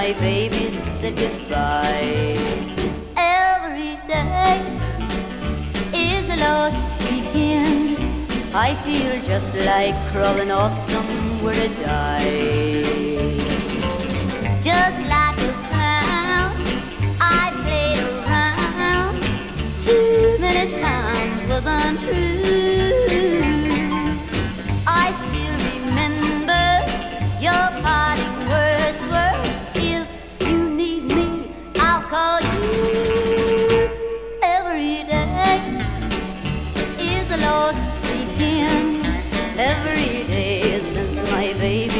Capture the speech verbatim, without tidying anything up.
my baby said goodbye. Every day is a lost weekend. I feel just like crawling off somewhere to die.